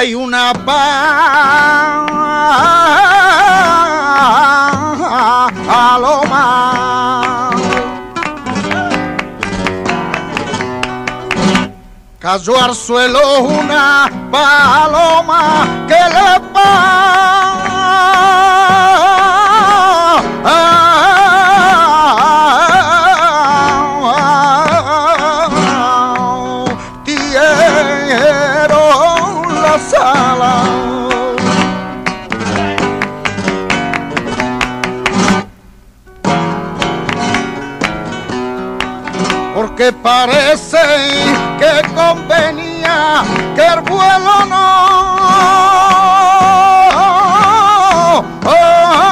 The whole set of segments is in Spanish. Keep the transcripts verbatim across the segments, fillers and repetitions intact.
hay una paloma. Cayó al suelo una paloma que le partieron las alas. Porque parece que convenía que el vuelo no oh, oh,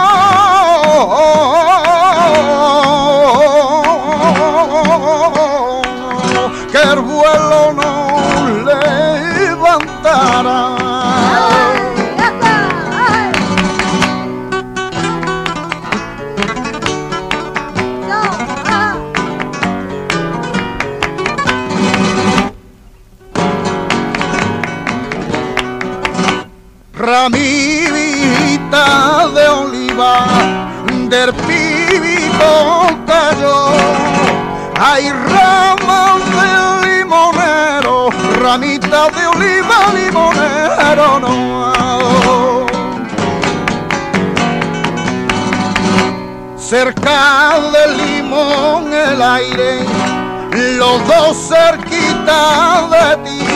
oh, que el vuelo no levantara. Ramita de oliva del pibito cayó, hay ramas de limonero, ramita de oliva limonero no. Cerca del limón el aire, los dos cerquita de ti.